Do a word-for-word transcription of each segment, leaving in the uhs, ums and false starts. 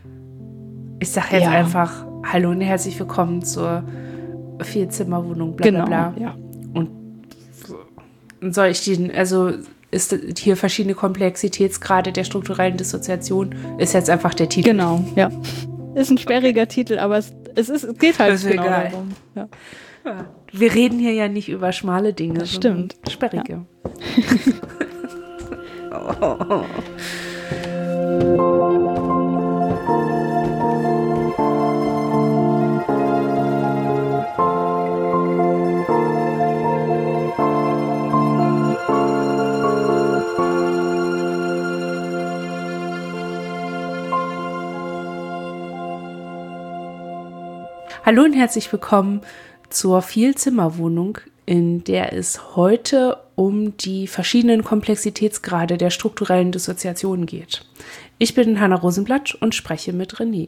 Ich sage jetzt Ja. einfach Hallo und herzlich willkommen zur Vierzimmerwohnung, bla bla Genau, bla. ja. Und soll ich den, also ist hier verschiedene Komplexitätsgrade der strukturellen Dissoziation, ist jetzt einfach der Titel. Genau, ja. Ist ein sperriger Titel, aber es, es, ist, es geht halt Ist genau egal. darum. Ja. Wir reden hier ja nicht über schmale Dinge, Das sondern stimmt. sperrige. Hallo und herzlich willkommen zur Vielzimmerwohnung, in der es heute um die verschiedenen Komplexitätsgrade der strukturellen Dissoziation geht. Ich bin Hanna Rosenblatt und spreche mit René.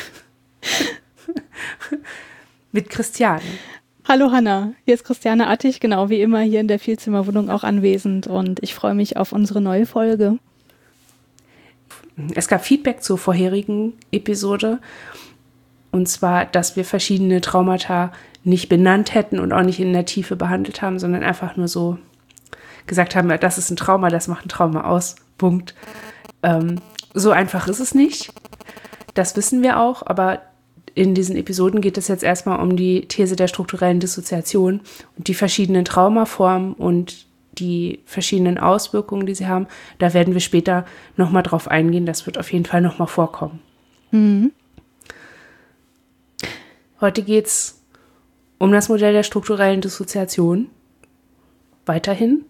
Mit Christiane. Hallo Hanna, hier ist Christiane Attig, genau wie immer hier in der Vielzimmerwohnung auch anwesend und ich freue mich auf unsere neue Folge. Es gab Feedback zur vorherigen Episode. Und zwar, dass wir verschiedene Traumata nicht benannt hätten und auch nicht in der Tiefe behandelt haben, sondern einfach nur so gesagt haben, das ist ein Trauma, das macht ein Trauma aus. Punkt. Ähm, so einfach ist es nicht. Das wissen wir auch, aber in diesen Episoden geht es jetzt erstmal um die These der strukturellen Dissoziation und die verschiedenen Traumaformen und die verschiedenen Auswirkungen, die sie haben. Da werden wir später nochmal drauf eingehen. Das wird auf jeden Fall nochmal vorkommen. Mhm. Heute geht es um das Modell der strukturellen Dissoziation. Weiterhin.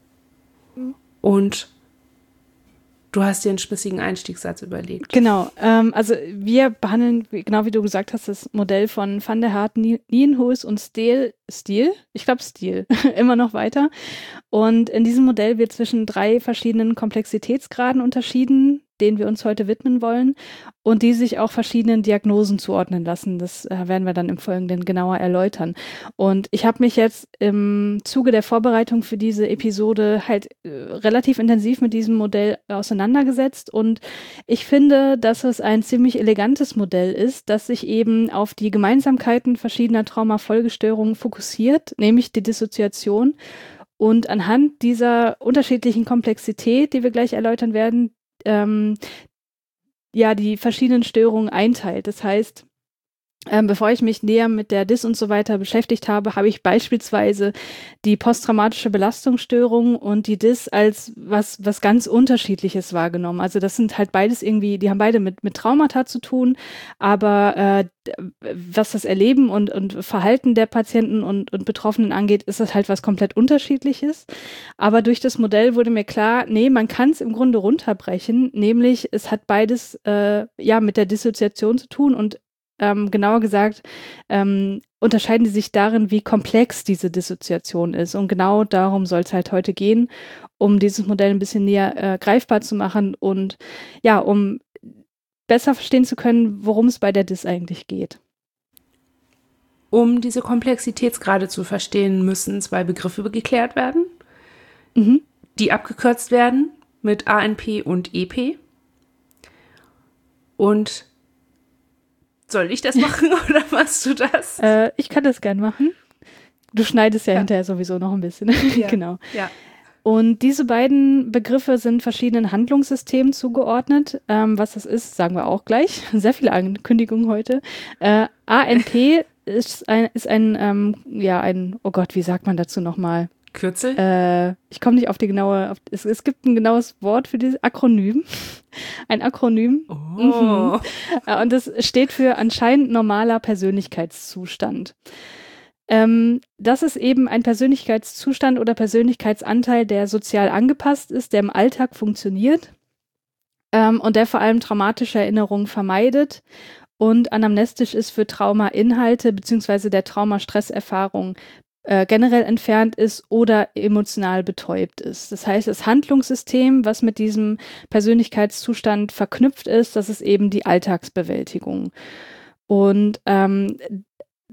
Und du hast dir einen spitzigen Einstiegssatz überlegt. Genau, ähm, also wir behandeln, genau wie du gesagt hast, das Modell von Van der Haart, Nienhuis und Steele, Steele? Ich glaube Steele, immer noch weiter. Und in diesem Modell wird zwischen drei verschiedenen Komplexitätsgraden unterschieden, denen wir uns heute widmen wollen und die sich auch verschiedenen Diagnosen zuordnen lassen. Das äh, werden wir dann im Folgenden genauer erläutern. Und ich habe mich jetzt im Zuge der Vorbereitung für diese Episode halt äh, relativ intensiv mit diesem Modell auseinandergesetzt und ich finde, dass es ein ziemlich elegantes Modell ist, das sich eben auf die Gemeinsamkeiten verschiedener Traumafolgestörungen fokussiert, nämlich die Dissoziation. Und anhand dieser unterschiedlichen Komplexität, die wir gleich erläutern werden, ähm, ja, die verschiedenen Störungen einteilt. Das heißt, ähm, bevor ich mich näher mit der Dis und so weiter beschäftigt habe, habe ich beispielsweise die posttraumatische Belastungsstörung und die Dis als was, was ganz Unterschiedliches wahrgenommen. Also das sind halt beides irgendwie, die haben beide mit, mit Traumata zu tun, aber äh, was das Erleben und, und Verhalten der Patienten und, und Betroffenen angeht, ist das halt was komplett Unterschiedliches. Aber durch das Modell wurde mir klar, nee, man kann es im Grunde runterbrechen, nämlich es hat beides äh, ja mit der Dissoziation zu tun und ähm, genauer gesagt ähm, unterscheiden die sich darin, wie komplex diese Dissoziation ist. Und genau darum soll es halt heute gehen, um dieses Modell ein bisschen näher äh, greifbar zu machen und ja, um besser verstehen zu können, worum es bei der Dis eigentlich geht. Um diese Komplexitätsgrade zu verstehen, müssen zwei Begriffe geklärt werden, Mhm. die abgekürzt werden mit A N P und E P. Und soll ich das machen oder machst du das? Äh, ich kann das gern machen. Du schneidest ja, Ja. hinterher sowieso noch ein bisschen. Ja. Genau. Ja. Und diese beiden Begriffe sind verschiedenen Handlungssystemen zugeordnet. Ähm, was das ist, sagen wir auch gleich. Sehr viele Ankündigungen heute. Äh, A N P ist ein, ist ein, ähm, ja, ein, oh Gott, wie sagt man dazu nochmal? Kürzel? Äh, ich komme nicht auf die genaue, auf, es, es gibt ein genaues Wort für dieses Akronym. Ein Akronym. Oh. Mhm. Äh, Und das steht für anscheinend normaler Persönlichkeitszustand. Ähm, das ist eben ein Persönlichkeitszustand oder Persönlichkeitsanteil, der sozial angepasst ist, der im Alltag funktioniert ähm, und der vor allem traumatische Erinnerungen vermeidet und anamnestisch ist für Traumainhalte bzw. der Traumastresserfahrung äh, generell entfernt ist oder emotional betäubt ist. Das heißt, das Handlungssystem, was mit diesem Persönlichkeitszustand verknüpft ist, das ist eben die Alltagsbewältigung. Und ähm,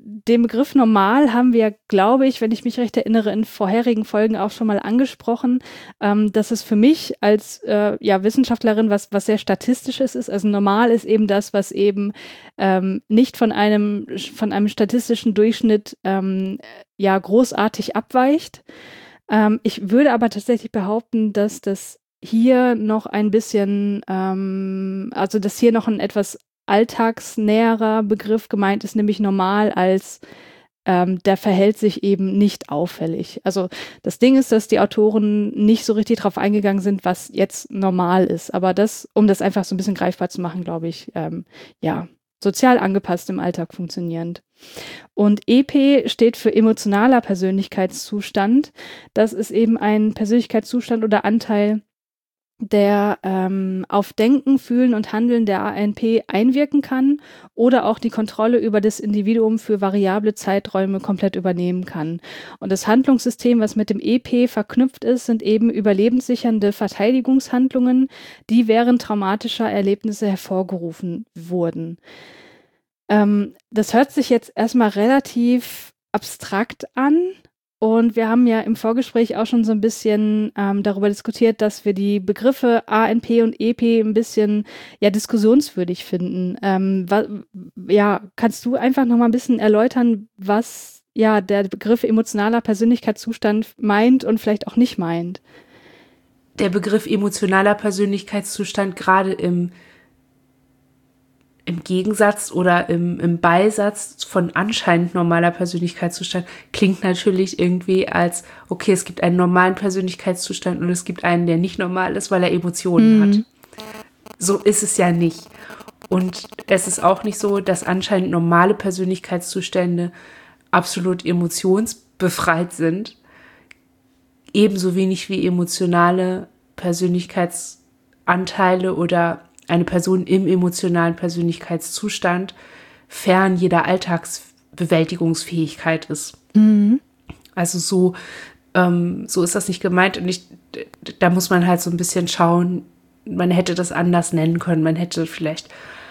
den Begriff normal haben wir, glaube ich, wenn ich mich recht erinnere, in vorherigen Folgen auch schon mal angesprochen, ähm, dass es für mich als äh, ja, Wissenschaftlerin was, was sehr Statistisches ist. Also normal ist eben das, was eben ähm, nicht von einem, von einem statistischen Durchschnitt ähm, ja, großartig abweicht. Ähm, ich würde aber tatsächlich behaupten, dass das hier noch ein bisschen, ähm, also dass hier noch ein etwas alltagsnäherer Begriff gemeint ist, nämlich normal als ähm, der verhält sich eben nicht auffällig. Also das Ding ist, dass die Autoren nicht so richtig drauf eingegangen sind, was jetzt normal ist. Aber das, um das einfach so ein bisschen greifbar zu machen, glaube ich, ähm, ja, sozial angepasst im Alltag funktionierend. Und E P steht für emotionaler Persönlichkeitszustand. Das ist eben ein Persönlichkeitszustand oder Anteil, der ähm, auf Denken, Fühlen und Handeln der A N P einwirken kann oder auch die Kontrolle über das Individuum für variable Zeiträume komplett übernehmen kann. Und das Handlungssystem, was mit dem E P verknüpft ist, sind eben überlebenssichernde Verteidigungshandlungen, die während traumatischer Erlebnisse hervorgerufen wurden. Ähm, das hört sich jetzt erstmal relativ abstrakt an. Und wir haben ja im Vorgespräch auch schon so ein bisschen ähm, darüber diskutiert, dass wir die Begriffe A N P und E P ein bisschen ja diskussionswürdig finden. Ähm, wa- ja, kannst du einfach noch mal ein bisschen erläutern, was ja der Begriff emotionaler Persönlichkeitszustand meint und vielleicht auch nicht meint? Der Begriff emotionaler Persönlichkeitszustand gerade im im Gegensatz oder im, im Beisatz von anscheinend normaler Persönlichkeitszustand klingt natürlich irgendwie als, okay, es gibt einen normalen Persönlichkeitszustand und es gibt einen, der nicht normal ist, weil er Emotionen Mhm. hat. So ist es ja nicht. Und es ist auch nicht so, dass anscheinend normale Persönlichkeitszustände absolut emotionsbefreit sind. Ebenso wenig wie emotionale Persönlichkeitsanteile oder eine Person im emotionalen Persönlichkeitszustand fern jeder Alltagsbewältigungsfähigkeit ist. Mhm. Also so, ähm, so ist das nicht gemeint. Und ich, da muss man halt so ein bisschen schauen, man hätte das anders nennen können. Man hätte vielleicht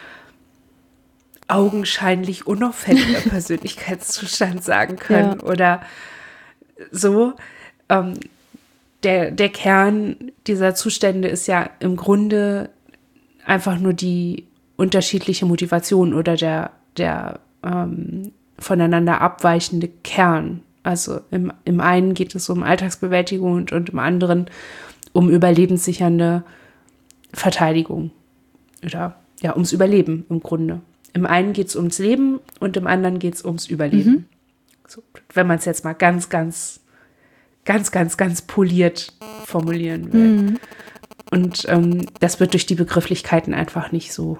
augenscheinlich unauffälliger Persönlichkeitszustand sagen können Ja. oder so. Ähm, der, der Kern dieser Zustände ist ja im Grunde einfach nur die unterschiedliche Motivation oder der, der ähm, voneinander abweichende Kern. Also im, im einen geht es um Alltagsbewältigung und, und im anderen um überlebenssichernde Verteidigung. Oder ja, ums Überleben im Grunde. Im einen geht es ums Leben und im anderen geht es ums Überleben. Mhm. So, wenn man es jetzt mal ganz, ganz, ganz, ganz, ganz poliert formulieren will. Mhm. Und ähm, das wird durch die Begrifflichkeiten einfach nicht so,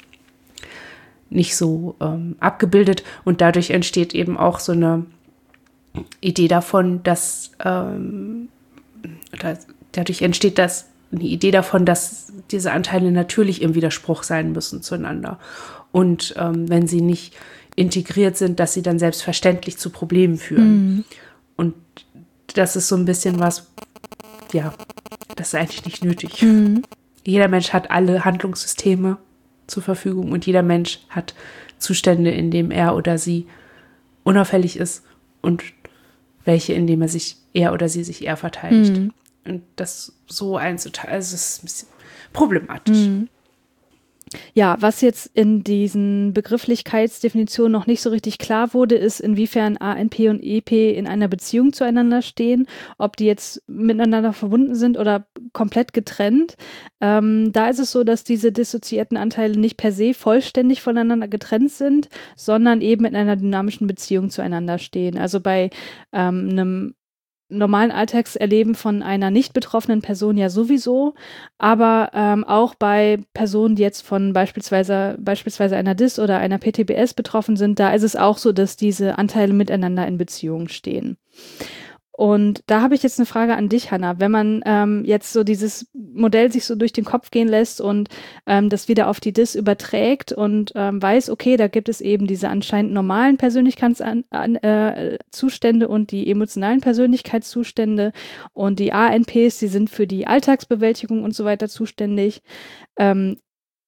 nicht so ähm, abgebildet. Und dadurch entsteht eben auch so eine Idee davon, dass ähm, oder dadurch entsteht das eine Idee davon, dass diese Anteile natürlich im Widerspruch sein müssen zueinander. Und ähm, wenn sie nicht integriert sind, dass sie dann selbstverständlich zu Problemen führen. Mhm. Und das ist so ein bisschen was, ja, das ist eigentlich nicht nötig. Mhm. Jeder Mensch hat alle Handlungssysteme zur Verfügung und jeder Mensch hat Zustände, in denen er oder sie unauffällig ist und welche, in denen er sich, er oder sie sich eher verteidigt. Mhm. Und das so einzuteilen, also es ist ein bisschen problematisch. Mhm. Ja, was jetzt in diesen Begrifflichkeitsdefinitionen noch nicht so richtig klar wurde, ist, inwiefern A N P und E P in einer Beziehung zueinander stehen, ob die jetzt miteinander verbunden sind oder komplett getrennt. Ähm, da ist es so, dass diese dissoziierten Anteile nicht per se vollständig voneinander getrennt sind, sondern eben in einer dynamischen Beziehung zueinander stehen. Also bei ähm, einem normalen Alltagserleben von einer nicht betroffenen Person ja sowieso, aber ähm, auch bei Personen, die jetzt von beispielsweise, beispielsweise einer D I S oder einer P T B S betroffen sind, da ist es auch so, dass diese Anteile miteinander in Beziehung stehen. Und da habe ich jetzt eine Frage an dich, Hannah. Wenn man ähm, jetzt so dieses Modell sich so durch den Kopf gehen lässt und ähm, das wieder auf die D I S überträgt und ähm, weiß, okay, da gibt es eben diese anscheinend normalen Persönlichkeitszustände äh, und die emotionalen Persönlichkeitszustände und die A N Ps, die sind für die Alltagsbewältigung und so weiter zuständig. Ähm,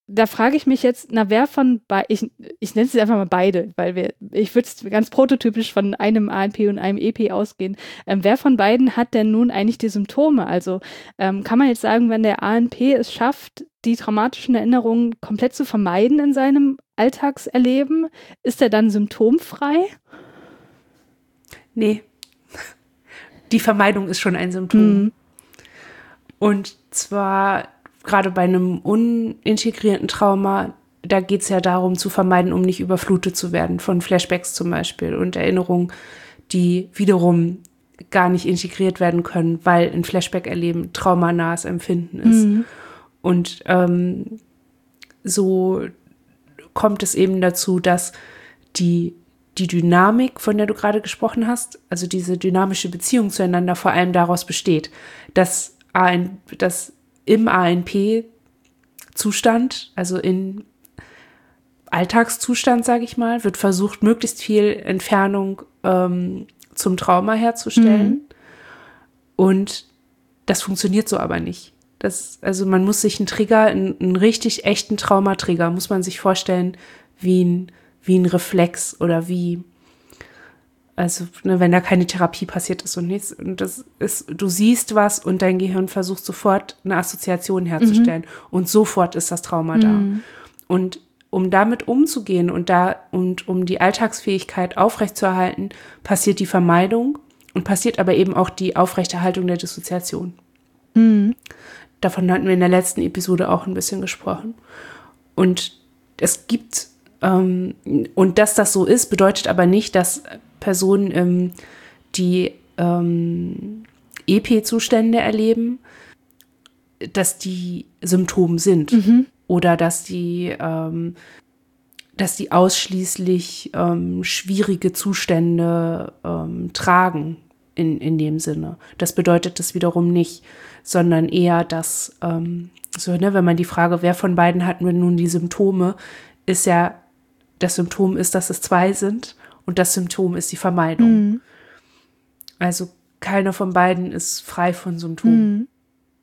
da frage ich mich jetzt, na wer von beiden, ich, ich nenne es jetzt einfach mal beide, weil wir, ich würde es ganz prototypisch von einem A N P und einem E P ausgehen. Ähm, wer von beiden hat denn nun eigentlich die Symptome? Also ähm, kann man jetzt sagen, wenn der A N P es schafft, die traumatischen Erinnerungen komplett zu vermeiden in seinem Alltagserleben, ist er dann symptomfrei? Nee. Die Vermeidung ist schon ein Symptom. Mhm. Und zwar gerade bei einem unintegrierten Trauma, da geht es ja darum zu vermeiden, um nicht überflutet zu werden von Flashbacks zum Beispiel und Erinnerungen, die wiederum gar nicht integriert werden können, weil ein Flashback-Erleben traumanahes Empfinden ist. Mhm. Und ähm, so kommt es eben dazu, dass die, die Dynamik, von der du gerade gesprochen hast, also diese dynamische Beziehung zueinander vor allem daraus besteht, dass, ein, dass im A N P-Zustand, also in Alltagszustand, sage ich mal, wird versucht, möglichst viel Entfernung ähm, zum Trauma herzustellen. Mhm. Und das funktioniert so aber nicht. Das, also man muss sich einen Trigger, einen, einen richtig echten Traumatrigger, muss man sich vorstellen, wie ein, wie ein Reflex oder wie, also ne, wenn da keine Therapie passiert ist und nichts. Und das ist, du siehst was und dein Gehirn versucht sofort eine Assoziation herzustellen. Mhm. Und sofort ist das Trauma mhm. da. Und um damit umzugehen und da und um die Alltagsfähigkeit aufrechtzuerhalten, passiert die Vermeidung und passiert aber eben auch die Aufrechterhaltung der Dissoziation. Mhm. Davon hatten wir in der letzten Episode auch ein bisschen gesprochen. Und es gibt, ähm, und dass das so ist, bedeutet aber nicht, dass Personen, ähm, die ähm, E P-Zustände erleben, dass die Symptom sind. Mhm. Oder dass die, ähm, dass die ausschließlich ähm, schwierige Zustände ähm, tragen in, in dem Sinne. Das bedeutet das wiederum nicht, sondern eher, dass, ähm, so, ne, wenn man die Frage, wer von beiden hat nun die Symptome, ist ja, das Symptom ist, dass es zwei sind und das Symptom ist die Vermeidung. Mhm. Also keiner von beiden ist frei von Symptomen. Mhm.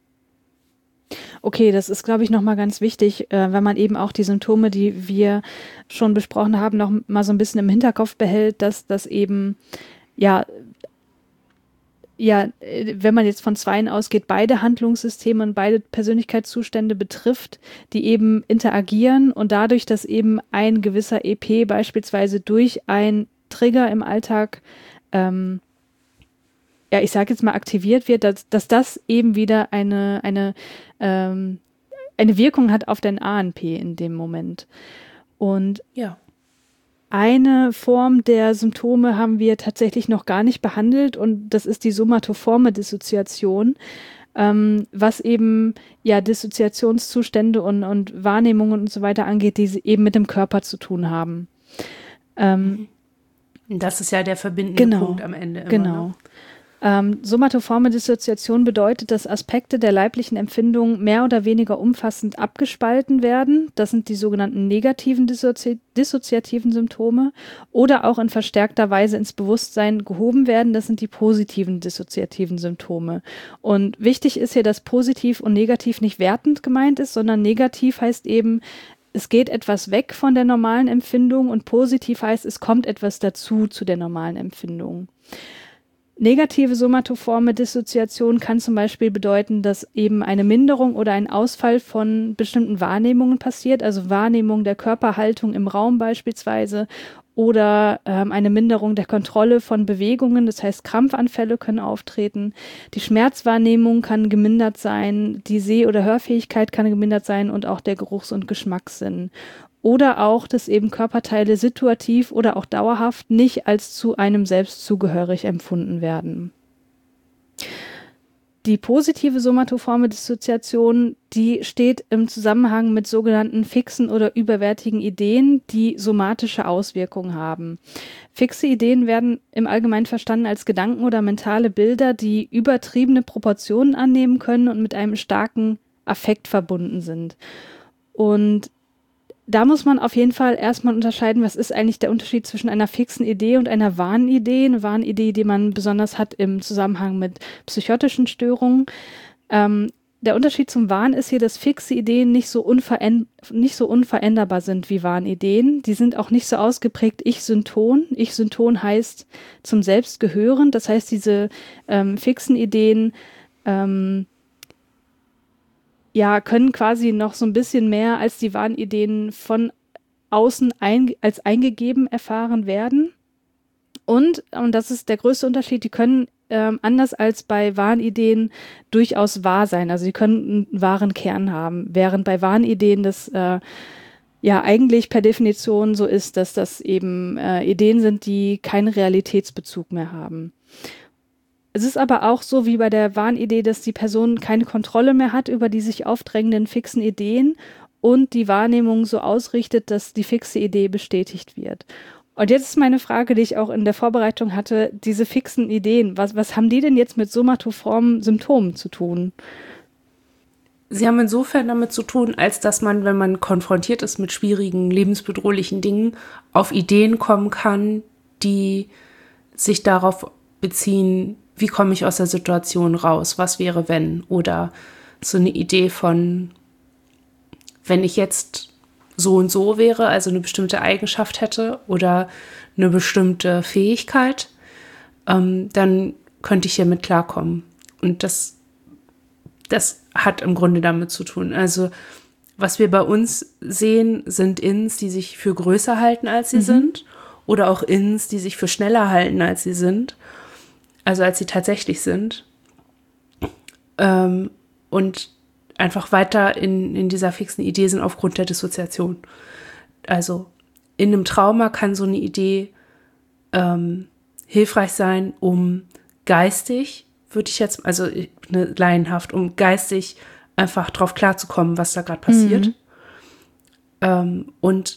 Okay, das ist, glaube ich, nochmal ganz wichtig, äh, wenn man eben auch die Symptome, die wir schon besprochen haben, noch mal so ein bisschen im Hinterkopf behält, dass das eben, ja, ja, wenn man jetzt von zweien ausgeht, beide Handlungssysteme und beide Persönlichkeitszustände betrifft, die eben interagieren und dadurch, dass eben ein gewisser E P beispielsweise durch einen Trigger im Alltag ähm, ja, ich sage jetzt mal, aktiviert wird, dass, dass das eben wieder eine, eine, ähm, eine Wirkung hat auf den A N P in dem Moment. Und ja. Eine Form der Symptome haben wir tatsächlich noch gar nicht behandelt und das ist die somatoforme Dissoziation, ähm, was eben ja Dissoziationszustände und, und Wahrnehmungen und so weiter angeht, die eben mit dem Körper zu tun haben. Ähm, das ist ja der verbindende genau, Punkt am Ende immer. Genau. Ne? Ähm, somatoforme Dissoziation bedeutet, dass Aspekte der leiblichen Empfindung mehr oder weniger umfassend abgespalten werden. Das sind die sogenannten negativen dissozi- dissoziativen Symptome oder auch in verstärkter Weise ins Bewusstsein gehoben werden. Das sind die positiven dissoziativen Symptome. Und wichtig ist hier, dass positiv und negativ nicht wertend gemeint ist, sondern negativ heißt eben, es geht etwas weg von der normalen Empfindung und positiv heißt, es kommt etwas dazu zu der normalen Empfindung. Negative somatoforme Dissoziation kann zum Beispiel bedeuten, dass eben eine Minderung oder ein Ausfall von bestimmten Wahrnehmungen passiert, also Wahrnehmung der Körperhaltung im Raum beispielsweise oder ähm, eine Minderung der Kontrolle von Bewegungen, das heißt Krampfanfälle können auftreten, die Schmerzwahrnehmung kann gemindert sein, die Seh- oder Hörfähigkeit kann gemindert sein und auch der Geruchs- und Geschmackssinn. Oder auch, dass eben Körperteile situativ oder auch dauerhaft nicht als zu einem selbst zugehörig empfunden werden. Die positive somatoforme Dissoziation, die steht im Zusammenhang mit sogenannten fixen oder überwärtigen Ideen, die somatische Auswirkungen haben. Fixe Ideen werden im Allgemeinen verstanden als Gedanken oder mentale Bilder, die übertriebene Proportionen annehmen können und mit einem starken Affekt verbunden sind. Und da muss man auf jeden Fall erstmal unterscheiden, was ist eigentlich der Unterschied zwischen einer fixen Idee und einer wahren Idee. Eine wahren Idee, die man besonders hat im Zusammenhang mit psychotischen Störungen. Ähm, der Unterschied zum Wahn ist hier, dass fixe Ideen nicht so, unveränd- nicht so unveränderbar sind wie Wahnideen. Die sind auch nicht so ausgeprägt ich-synton. Ich-synton heißt zum Selbst gehören. Das heißt, diese ähm, fixen Ideen ähm, ja, können quasi noch so ein bisschen mehr als die Wahnideen von außen ein, als eingegeben erfahren werden. Und, und das ist der größte Unterschied, die können ähm, anders als bei Wahnideen durchaus wahr sein. Also sie können einen wahren Kern haben, während bei Wahnideen das äh, ja eigentlich per Definition so ist, dass das eben äh, Ideen sind, die keinen Realitätsbezug mehr haben. Es ist aber auch so wie bei der Wahnidee, dass die Person keine Kontrolle mehr hat über die sich aufdrängenden fixen Ideen und die Wahrnehmung so ausrichtet, dass die fixe Idee bestätigt wird. Und jetzt ist meine Frage, die ich auch in der Vorbereitung hatte, diese fixen Ideen, was, was haben die denn jetzt mit somatoformen Symptomen zu tun? Sie haben insofern damit zu tun, als dass man, wenn man konfrontiert ist mit schwierigen, lebensbedrohlichen Dingen, auf Ideen kommen kann, die sich darauf beziehen, wie komme ich aus der Situation raus, was wäre wenn? Oder so eine Idee von, wenn ich jetzt so und so wäre, also eine bestimmte Eigenschaft hätte oder eine bestimmte Fähigkeit, ähm, dann könnte ich hiermit klarkommen. Und das, das hat im Grunde damit zu tun. Also was wir bei uns sehen, sind Ins, die sich für größer halten, als sie mhm. sind, oder auch Ins, die sich für schneller halten, als sie sind, also als sie tatsächlich sind. Ähm, und einfach weiter in, in dieser fixen Idee sind aufgrund der Dissoziation. Also in einem Trauma kann so eine Idee ähm, hilfreich sein, um geistig, würde ich jetzt, also ne, laienhaft, um geistig einfach drauf klarzukommen, was da gerade passiert. Mhm. Ähm, und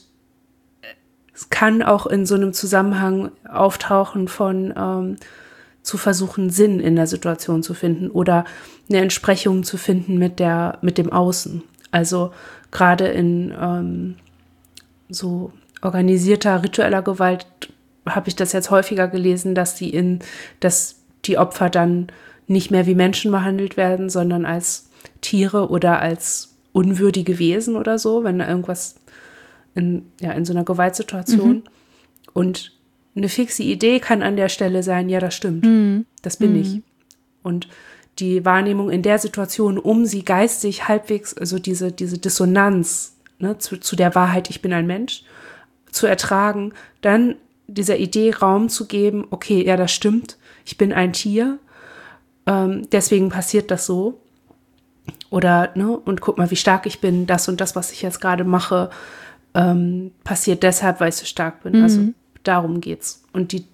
es kann auch in so einem Zusammenhang auftauchen von ähm, zu versuchen, Sinn in der Situation zu finden oder eine Entsprechung zu finden mit der, mit dem Außen. Also gerade in ähm, so organisierter ritueller Gewalt habe ich das jetzt häufiger gelesen, dass die in, dass die Opfer dann nicht mehr wie Menschen behandelt werden, sondern als Tiere oder als unwürdige Wesen oder so, wenn da irgendwas in, ja, in so einer Gewaltsituation. Mhm. Und eine fixe Idee kann an der Stelle sein, ja, das stimmt, mhm. das bin mhm. ich. Und die Wahrnehmung in der Situation, um sie geistig halbwegs, also diese, diese Dissonanz ne, zu, zu der Wahrheit, ich bin ein Mensch, zu ertragen, dann dieser Idee Raum zu geben, okay, ja, das stimmt, ich bin ein Tier, ähm, deswegen passiert das so. Oder, ne, und guck mal, wie stark ich bin, das und das, was ich jetzt gerade mache, ähm, passiert deshalb, weil ich so stark bin. Mhm. Also darum geht's. Und die,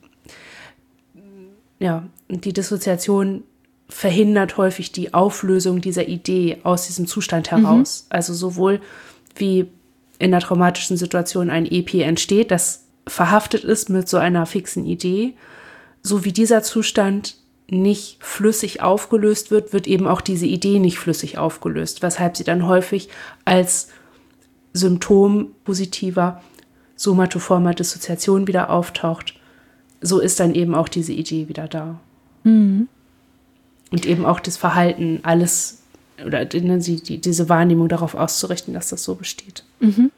ja, die Dissoziation verhindert häufig die Auflösung dieser Idee aus diesem Zustand heraus. Mhm. Also sowohl wie in einer traumatischen Situation ein E P entsteht, das verhaftet ist mit so einer fixen Idee, so wie dieser Zustand nicht flüssig aufgelöst wird, wird eben auch diese Idee nicht flüssig aufgelöst, weshalb sie dann häufig als Symptom positiver somatoformer Dissoziation wieder auftaucht. So ist dann eben auch diese Idee wieder da. Mhm. Und eben auch das Verhalten, alles, oder die, die, diese Wahrnehmung darauf auszurichten, dass das so besteht. Mhm.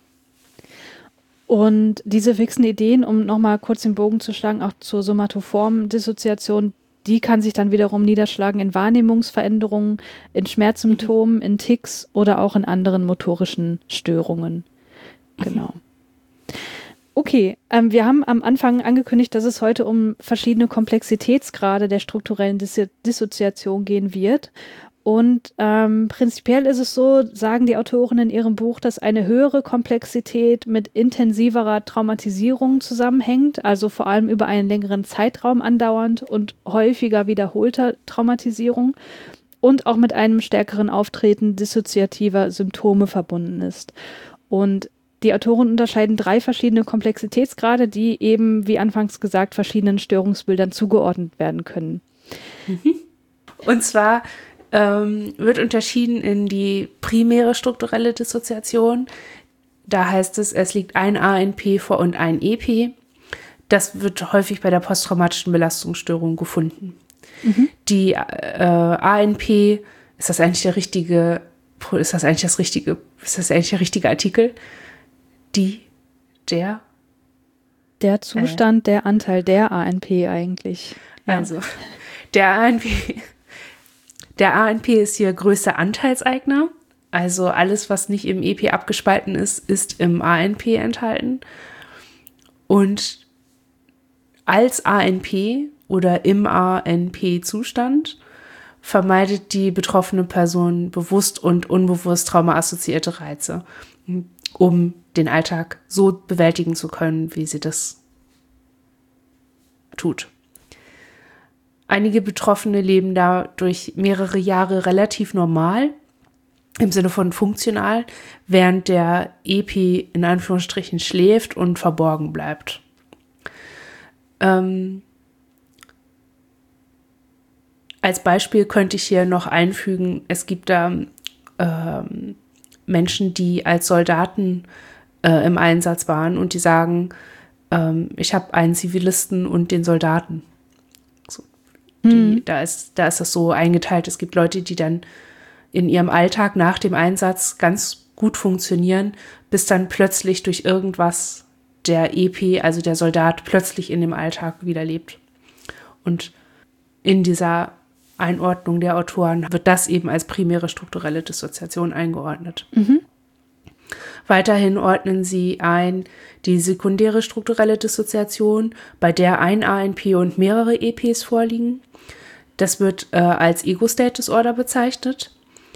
Und diese fixen Ideen, um nochmal kurz den Bogen zu schlagen, auch zur somatoformen Dissoziation, die kann sich dann wiederum niederschlagen in Wahrnehmungsveränderungen, in Schmerzsymptomen, in Tics oder auch in anderen motorischen Störungen. Genau. Okay, ähm, wir haben am Anfang angekündigt, dass es heute um verschiedene Komplexitätsgrade der strukturellen Dis- Dissoziation gehen wird. Und ähm, prinzipiell ist es so, sagen die Autoren in ihrem Buch, dass eine höhere Komplexität mit intensiverer Traumatisierung zusammenhängt, also vor allem über einen längeren Zeitraum andauernd und häufiger wiederholter Traumatisierung und auch mit einem stärkeren Auftreten dissoziativer Symptome verbunden ist. Und die Autoren unterscheiden drei verschiedene Komplexitätsgrade, die eben, wie anfangs gesagt, verschiedenen Störungsbildern zugeordnet werden können. Mhm. Und zwar ähm, wird unterschieden in die primäre strukturelle Dissoziation. Da heißt es, es liegt ein A N P vor und ein E P. Das wird häufig bei der posttraumatischen Belastungsstörung gefunden. Mhm. Die äh, A N P ist das eigentlich der richtige, ist das eigentlich das richtige, ist das eigentlich der richtige Artikel? Die, der? Der Zustand, äh. der Anteil, der A N P eigentlich. Ja. Also, der A N P, der A N P ist hier größter Anteilseigner. Also alles, was nicht im E P abgespalten ist, ist im A N P enthalten. Und als A N P oder im A N P-Zustand vermeidet die betroffene Person bewusst und unbewusst traumaassoziierte Reize, um den Alltag so bewältigen zu können, wie sie das tut. Einige Betroffene leben dadurch mehrere Jahre relativ normal, im Sinne von funktional, während der E P in Anführungsstrichen schläft und verborgen bleibt. Ähm, als Beispiel könnte ich hier noch einfügen, es gibt da ähm, Menschen, die als Soldaten äh, im Einsatz waren und die sagen, ähm, ich habe einen Zivilisten und den Soldaten. So, die, mhm. da, ist, da ist das so eingeteilt. Es gibt Leute, die dann in ihrem Alltag nach dem Einsatz ganz gut funktionieren, bis dann plötzlich durch irgendwas der E P, also der Soldat, plötzlich in dem Alltag wieder lebt. Und in dieser Einordnung der Autoren wird das eben als primäre strukturelle Dissoziation eingeordnet. Mhm. Weiterhin ordnen sie ein die sekundäre strukturelle Dissoziation, bei der ein A N P und mehrere E Ps vorliegen. Das wird äh, als Ego-State-Disorder bezeichnet.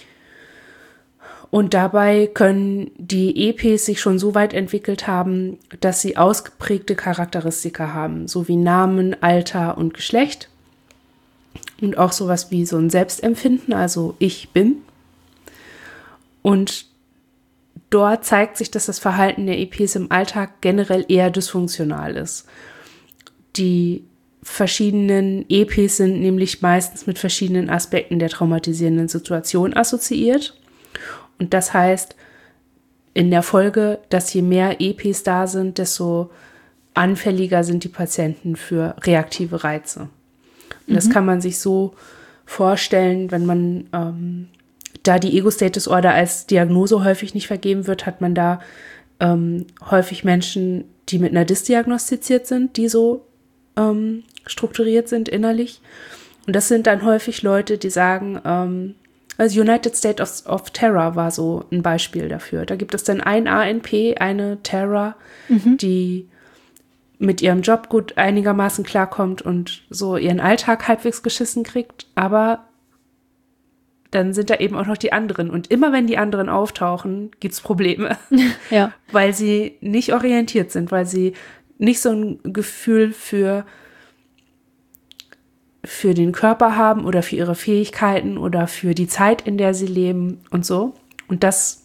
Und dabei können die E Ps sich schon so weit entwickelt haben, dass sie ausgeprägte Charakteristika haben, so wie Namen, Alter und Geschlecht. Und auch sowas wie so ein Selbstempfinden, also ich bin. Und dort zeigt sich, dass das Verhalten der E Ps im Alltag generell eher dysfunktional ist. Die verschiedenen E Ps sind nämlich meistens mit verschiedenen Aspekten der traumatisierenden Situation assoziiert. Und das heißt in der Folge, dass je mehr E Ps da sind, desto anfälliger sind die Patienten für reaktive Reize. Und das mhm. kann man sich so vorstellen, wenn man ähm, da die Ego-State-Disorder als Diagnose häufig nicht vergeben wird, hat man da ähm, häufig Menschen, die mit einer D I S diagnostiziert sind, die so ähm, strukturiert sind innerlich. Und das sind dann häufig Leute, die sagen, ähm, also United State of, of Terror war so ein Beispiel dafür. Da gibt es dann ein A N P, eine Terror, mhm. die mit ihrem Job gut einigermaßen klarkommt und so ihren Alltag halbwegs geschissen kriegt, aber dann sind da eben auch noch die anderen. Und immer wenn die anderen auftauchen, gibt es Probleme. Ja. Weil sie nicht orientiert sind, weil sie nicht so ein Gefühl für, für den Körper haben oder für ihre Fähigkeiten oder für die Zeit, in der sie leben und so. Und das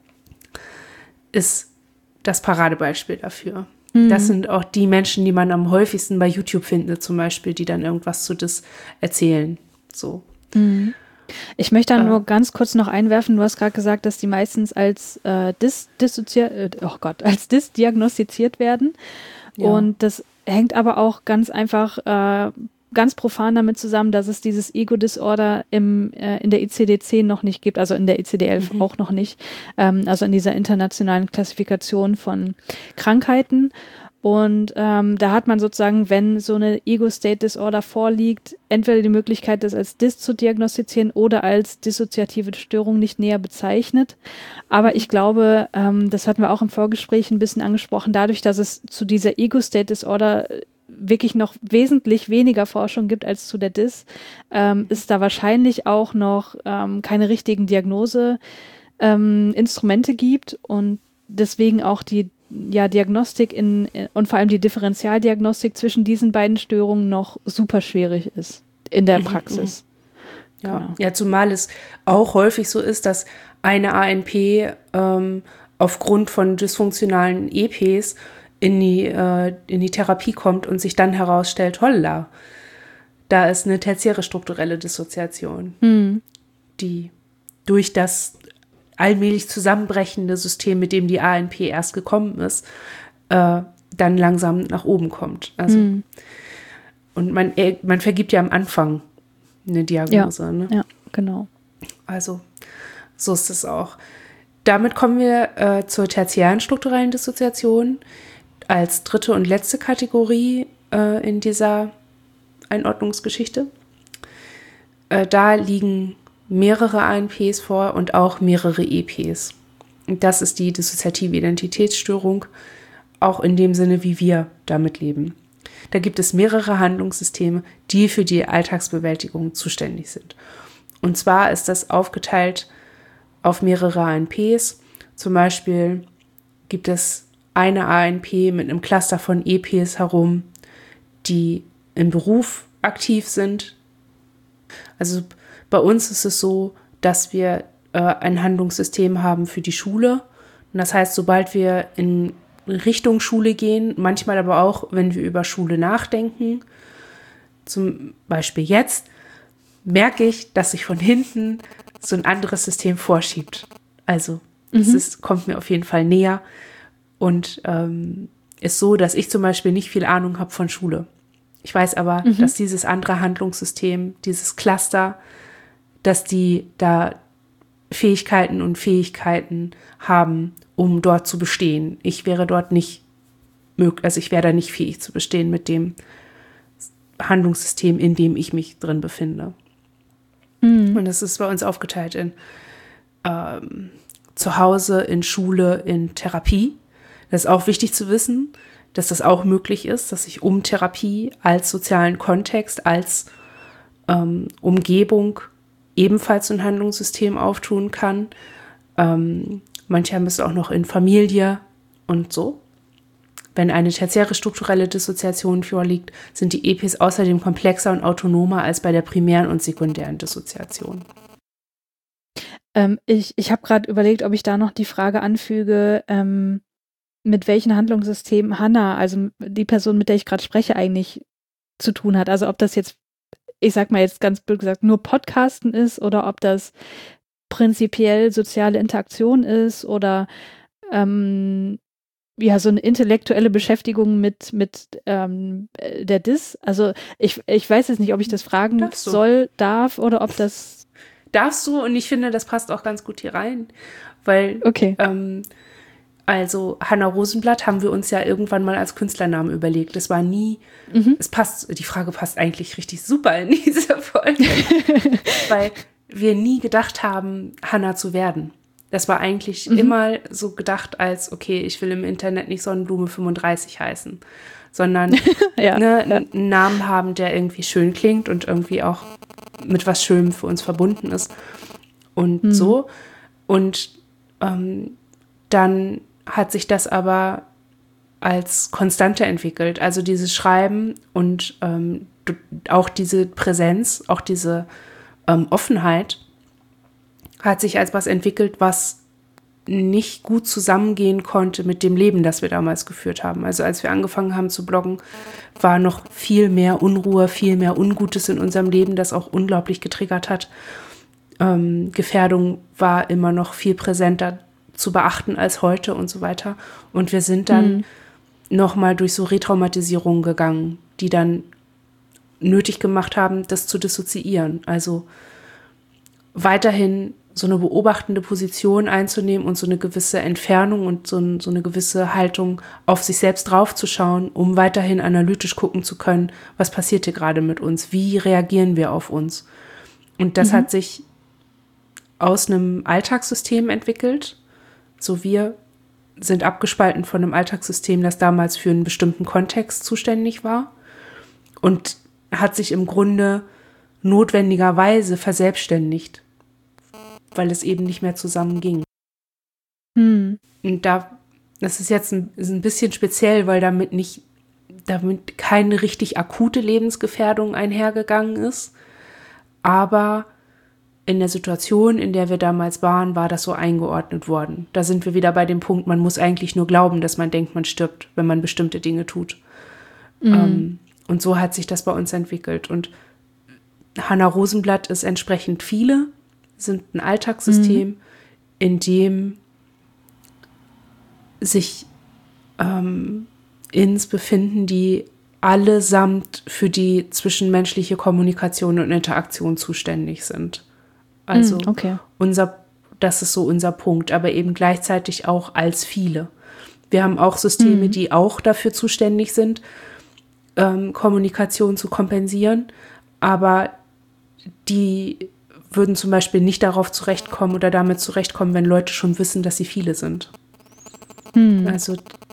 ist das Paradebeispiel dafür. Mhm. Das sind auch die Menschen, die man am häufigsten bei YouTube findet, zum Beispiel, die dann irgendwas zu das erzählen. So. Mhm. Ich möchte dann äh, nur ganz kurz noch einwerfen, du hast gerade gesagt, dass die meistens als äh, dis, dissoziiert, äh, oh Gott, als dis diagnostiziert werden. Ja. Und das hängt aber auch ganz einfach äh, ganz profan damit zusammen, dass es dieses Ego-Disorder im, äh, in der I C D zehn noch nicht gibt, also in der I C D elf mhm. auch noch nicht, ähm, also in dieser internationalen Klassifikation von Krankheiten. Und ähm, da hat man sozusagen, wenn so eine Ego-State-Disorder vorliegt, entweder die Möglichkeit, das als Dis zu diagnostizieren oder als dissoziative Störung nicht näher bezeichnet. Aber ich glaube, ähm, das hatten wir auch im Vorgespräch ein bisschen angesprochen, dadurch, dass es zu dieser Ego-State-Disorder wirklich noch wesentlich weniger Forschung gibt als zu der Dis, ähm, ist da wahrscheinlich auch noch ähm, keine richtigen Diagnose-Instrumente ähm, gibt und deswegen auch die ja, Diagnostik in, und vor allem die Differentialdiagnostik zwischen diesen beiden Störungen noch super schwierig ist in der Praxis. Ja, genau. Ja, zumal es auch häufig so ist, dass eine A N P ähm, aufgrund von dysfunktionalen E Ps in die, äh, in die Therapie kommt und sich dann herausstellt, holla, da ist eine tertiäre strukturelle Dissoziation, mhm. die durch das allmählich zusammenbrechende System, mit dem die A N P erst gekommen ist, äh, dann langsam nach oben kommt. Also, mhm. Und man, man vergibt ja am Anfang eine Diagnose. Ja, ne? ja, genau. Also so ist es auch. Damit kommen wir äh, zur tertiären strukturellen Dissoziation als dritte und letzte Kategorie äh, in dieser Einordnungsgeschichte. Äh, da liegen mehrere A N Ps vor und auch mehrere E Ps. Und das ist die dissoziative Identitätsstörung, auch in dem Sinne, wie wir damit leben. Da gibt es mehrere Handlungssysteme, die für die Alltagsbewältigung zuständig sind. Und zwar ist das aufgeteilt auf mehrere A N Ps. Zum Beispiel gibt es eine A N P mit einem Cluster von E Ps herum, die im Beruf aktiv sind. Also bei uns ist es so, dass wir äh, ein Handlungssystem haben für die Schule. Und das heißt, sobald wir in Richtung Schule gehen, manchmal aber auch, wenn wir über Schule nachdenken, zum Beispiel jetzt, merke ich, dass sich von hinten so ein anderes System vorschiebt. Also mhm. es ist, kommt mir auf jeden Fall näher und ähm, ist so, dass ich zum Beispiel nicht viel Ahnung habe von Schule. Ich weiß aber, mhm. dass dieses andere Handlungssystem, dieses Cluster, dass die da Fähigkeiten und Fähigkeiten haben, um dort zu bestehen. Ich wäre dort nicht möglich, also ich wäre da nicht fähig zu bestehen mit dem Handlungssystem, in dem ich mich drin befinde. Mhm. Und das ist bei uns aufgeteilt in ähm, zu Hause, in Schule, in Therapie. Das ist auch wichtig zu wissen, dass das auch möglich ist, dass ich um Therapie als sozialen Kontext, als ähm, Umgebung ebenfalls ein Handlungssystem auftun kann. Ähm, manche haben es auch noch in Familie und so. Wenn eine tertiäre strukturelle Dissoziation vorliegt, sind die E Ps außerdem komplexer und autonomer als bei der primären und sekundären Dissoziation. Ähm, ich ich habe gerade überlegt, ob ich da noch die Frage anfüge, ähm, mit welchen Handlungssystemen Hannah, also die Person, mit der ich gerade spreche, eigentlich zu tun hat. Also ob das jetzt, ich sag mal jetzt ganz blöd gesagt, nur Podcasten ist oder ob das prinzipiell soziale Interaktion ist oder ähm, ja, so eine intellektuelle Beschäftigung mit, mit ähm, der Dis. Also ich, ich weiß jetzt nicht, ob ich das fragen Darfst du. soll, darf oder ob das... Darfst du, und ich finde, das passt auch ganz gut hier rein, weil okay. ähm, also Hannah Rosenblatt haben wir uns ja irgendwann mal als Künstlernamen überlegt. Das war nie, mhm. es passt, die Frage passt eigentlich richtig super in diese Folge, weil wir nie gedacht haben, Hannah zu werden. Das war eigentlich mhm. immer so gedacht als, okay, ich will im Internet nicht Sonnenblume fünfunddreißig heißen, sondern ja, ne, ja. einen Namen haben, der irgendwie schön klingt und irgendwie auch mit was Schönem für uns verbunden ist und mhm. so. Und ähm, dann hat sich das aber als Konstante entwickelt. Also dieses Schreiben und ähm, auch diese Präsenz, auch diese ähm, Offenheit hat sich als was entwickelt, was nicht gut zusammengehen konnte mit dem Leben, das wir damals geführt haben. Also als wir angefangen haben zu bloggen, war noch viel mehr Unruhe, viel mehr Ungutes in unserem Leben, das auch unglaublich getriggert hat. Ähm, Gefährdung war immer noch viel präsenter zu beachten als heute und so weiter. Und wir sind dann mhm. nochmal durch so Retraumatisierungen gegangen, die dann nötig gemacht haben, das zu dissoziieren. Also weiterhin so eine beobachtende Position einzunehmen und so eine gewisse Entfernung und so, ein, so eine gewisse Haltung auf sich selbst draufzuschauen, um weiterhin analytisch gucken zu können, was passiert hier gerade mit uns, wie reagieren wir auf uns. Und das mhm. hat sich aus einem Alltagssystem entwickelt. So, wir sind abgespalten von einem Alltagssystem, das damals für einen bestimmten Kontext zuständig war und hat sich im Grunde notwendigerweise verselbstständigt, weil es eben nicht mehr zusammenging. Hm. Und da, das ist jetzt ein, ist ein bisschen speziell, weil damit nicht, damit keine richtig akute Lebensgefährdung einhergegangen ist, aber in der Situation, in der wir damals waren, war das so eingeordnet worden. Da sind wir wieder bei dem Punkt, man muss eigentlich nur glauben, dass man denkt, man stirbt, wenn man bestimmte Dinge tut. Mhm. Ähm, und so hat sich das bei uns entwickelt. Und Hannah Rosenblatt ist entsprechend viele, sind ein Alltagssystem, mhm. in dem sich ähm, Ins befinden, die allesamt für die zwischenmenschliche Kommunikation und Interaktion zuständig sind. Also mm, okay. unser, das ist so unser Punkt, aber eben gleichzeitig auch als viele. Wir haben auch Systeme, mm. die auch dafür zuständig sind, ähm, Kommunikation zu kompensieren, aber die würden zum Beispiel nicht darauf zurechtkommen oder damit zurechtkommen, wenn Leute schon wissen, dass sie viele sind. Mm. Also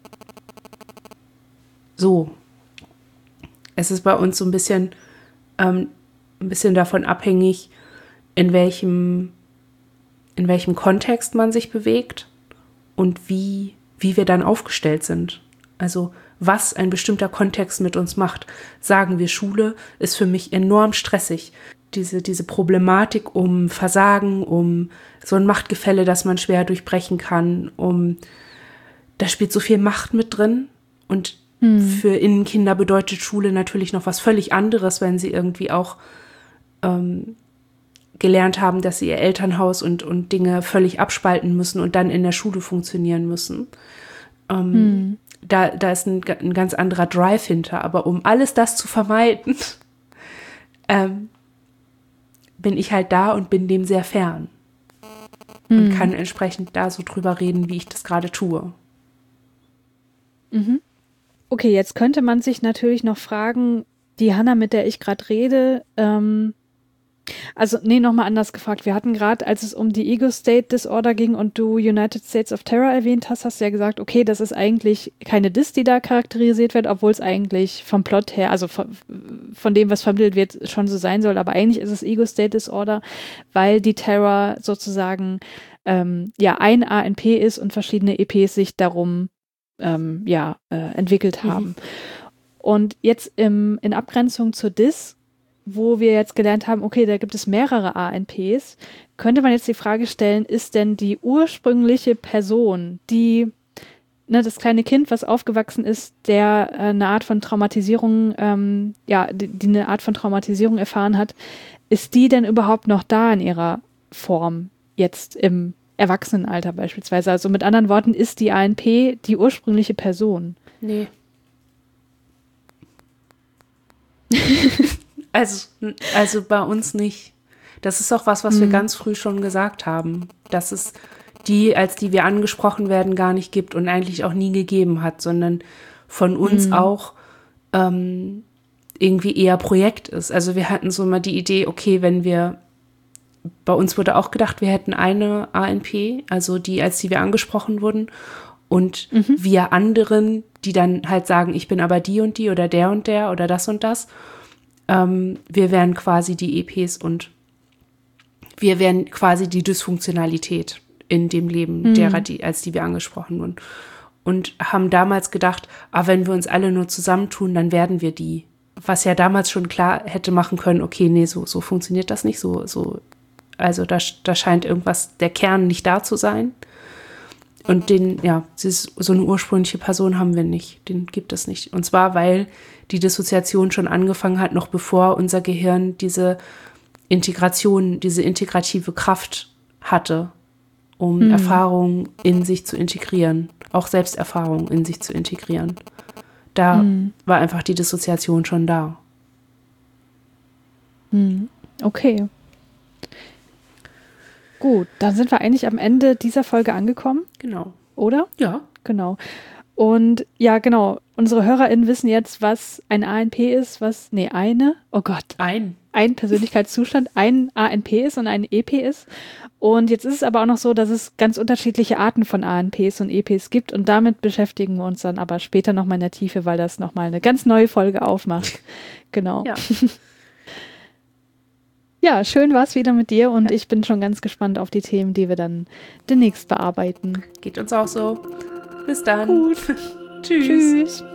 so. Es ist bei uns so ein bisschen, ähm, ein bisschen davon abhängig, in welchem, in welchem Kontext man sich bewegt und wie, wie wir dann aufgestellt sind. Also was ein bestimmter Kontext mit uns macht. Sagen wir, Schule ist für mich enorm stressig. Diese, diese Problematik um Versagen, um so ein Machtgefälle, das man schwer durchbrechen kann, um da spielt so viel Macht mit drin. Und hm. für Innenkinder bedeutet Schule natürlich noch was völlig anderes, wenn sie irgendwie auch ähm, gelernt haben, dass sie ihr Elternhaus und, und Dinge völlig abspalten müssen und dann in der Schule funktionieren müssen. Ähm, hm. da, da ist ein, ein ganz anderer Drive hinter. Aber um alles das zu vermeiden, ähm, bin ich halt da und bin dem sehr fern. Hm. Und kann entsprechend da so drüber reden, wie ich das gerade tue. Mhm. Okay, jetzt könnte man sich natürlich noch fragen, die Hannah, mit der ich gerade rede, ähm, also nee, nochmal anders gefragt. Wir hatten gerade, als es um die Ego-State-Disorder ging und du United States of Terror erwähnt hast, hast du ja gesagt, okay, das ist eigentlich keine Dis, die da charakterisiert wird, obwohl es eigentlich vom Plot her, also von, von dem, was vermittelt wird, schon so sein soll, aber eigentlich ist es Ego-State-Disorder, weil die Terror sozusagen ähm, ja ein A N P ist und verschiedene E Ps sich darum ähm, ja, äh, entwickelt haben. Mhm. Und jetzt im, in Abgrenzung zur Dis, wo wir jetzt gelernt haben, okay, da gibt es mehrere A N Ps, könnte man jetzt die Frage stellen, ist denn die ursprüngliche Person, die, ne, das kleine Kind, was aufgewachsen ist, der äh, eine Art von Traumatisierung, ähm, ja, die, die eine Art von Traumatisierung erfahren hat, ist die denn überhaupt noch da in ihrer Form jetzt im Erwachsenenalter beispielsweise? Also mit anderen Worten, ist die A N P die ursprüngliche Person? Nee. Also, also bei uns nicht. Das ist auch was, was mhm. wir ganz früh schon gesagt haben, dass es die, als die wir angesprochen werden, gar nicht gibt und eigentlich auch nie gegeben hat, sondern von uns mhm. auch ähm, irgendwie eher Projekt ist. Also wir hatten so mal die Idee, okay, wenn wir, bei uns wurde auch gedacht, wir hätten eine A N P, also die, als die wir angesprochen wurden, und mhm. wir anderen, die dann halt sagen, ich bin aber die und die oder der und der oder das und das. Ähm, wir wären quasi die E Ps und wir wären quasi die Dysfunktionalität in dem Leben mhm. derer, die, als die wir angesprochen wurden. Und haben damals gedacht, ah, wenn wir uns alle nur zusammentun, dann werden wir die. Was ja damals schon klar hätte machen können, okay, nee, so, so funktioniert das nicht, so, so, also da, da scheint irgendwas, der Kern nicht da zu sein. Und den, ja, so eine ursprüngliche Person haben wir nicht, den gibt es nicht. Und zwar, weil die Dissoziation schon angefangen hat, noch bevor unser Gehirn diese Integration, diese integrative Kraft hatte, um mhm. Erfahrungen in sich zu integrieren, auch Selbsterfahrungen in sich zu integrieren. Da mhm. war einfach die Dissoziation schon da. Mhm. Okay. Gut, dann sind wir eigentlich am Ende dieser Folge angekommen. Genau. Oder? Ja. Genau. Und ja, genau, unsere HörerInnen wissen jetzt, was ein A N P ist, was, nee, eine, oh Gott. Ein. Ein Persönlichkeitszustand, ein A N P ist und ein E P ist. Und jetzt ist es aber auch noch so, dass es ganz unterschiedliche Arten von A N Ps und E Ps gibt. Und damit beschäftigen wir uns dann aber später nochmal in der Tiefe, weil das nochmal eine ganz neue Folge aufmacht. Genau. Ja. Ja, schön war es wieder mit dir und ja. ich bin schon ganz gespannt auf die Themen, die wir dann demnächst bearbeiten. Geht uns auch so. Bis dann. Gut. Tschüss. Tschüss.